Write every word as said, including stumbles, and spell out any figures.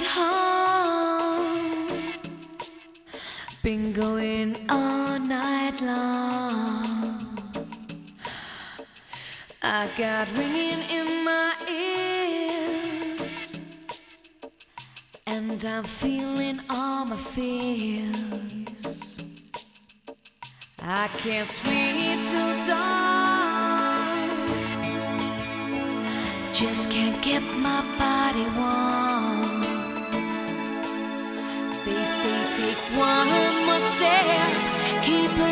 home. Been going all night long. I got ringing in my ears, and I'm feeling all my fears. I can't sleep till dawn, just can't get my body warm. They say take one more step, keep